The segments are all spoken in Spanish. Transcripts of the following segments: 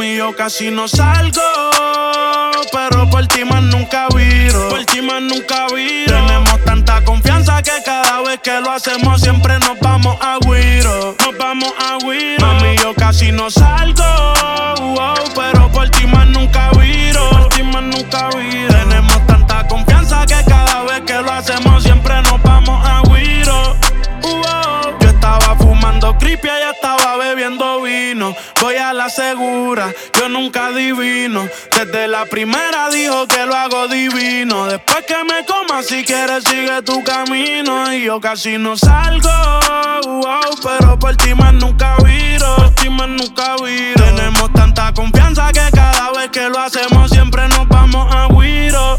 Mami, yo casi no salgo, pero por ti más nunca viro. Por ti más nunca viro. Tenemos tanta confianza que cada vez que lo hacemos siempre nos vamos a guiro. Nos vamos a guiro. Mami, yo casi no salgo, pero por ti más nunca viro. Por ti más nunca viro. Tenemos tanta confianza que cada vez que lo hacemos siempre nos vamos a guiro. Yo estaba fumando creepy, ella estaba bebiendo vino. Voy a la segura, yo nunca adivino. Desde la primera dijo que lo hago divino. Después que me coma, si quieres sigue tu camino. Y yo casi no salgo, pero por ti más nunca viro. Por ti más nunca viro. Tenemos tanta confianza que cada vez que lo hacemos siempre nos vamos a guiro.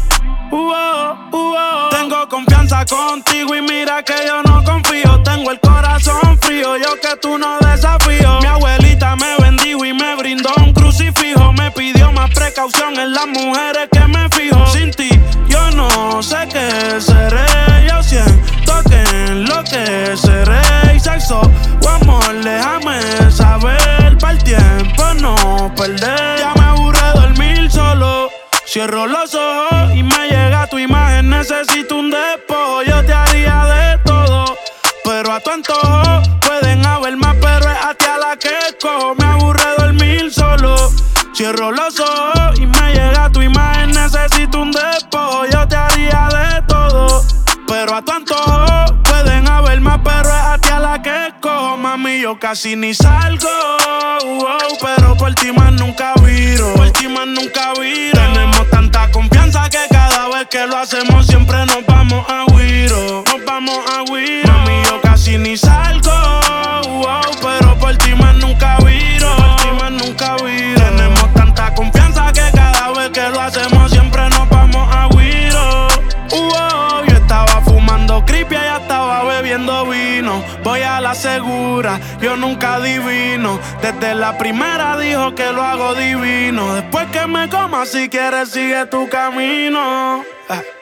Tengo confianza contigo y mira que yo no confío. Tengo el corazón frío, yo que tú no desafío. Mi abuelita me bendijo y me brindó un crucifijo. Me pidió más precaución en las mujeres que me fijo. Sin ti yo no sé qué seré. Yo siento que enloqueceré. Y sexo o amor, déjame saber. Para el tiempo no perder. Ya me aburre dormir solo. Cierro los ojos y me llega tu imagen. Necesito un despojo, yo te haría de todo, pero a tu antojo. Pueden haber más, pero es a ti a la que escojo. Me aburre dormir solo. Cierro los ojos y me llega tu imagen. Necesito un despojo, yo te haría de todo, pero a tu antojo. Pueden haber más, pero es a ti a la que escojo. Mami, yo casi ni salgo, pero por ti más nunca viro. Por ti más nunca viro. Tenemos tanta confianza que cada vez que lo hacemos siempre nos vamos a guiro. Nos vamos a guiro. Mami, yo casi ni salgo, pero por ti más nunca viro. Por ti más nunca viro. Tenemos tanta confianza que cada vez que lo hacemos siempre nos vamos a guiro. Yo estaba fumando creepy, ella estaba bebiendo vino. Voy a la segura, yo nunca adivino. Desde la primera dijo que lo hago divino. Después que me coma, si quieres sigue tu camino.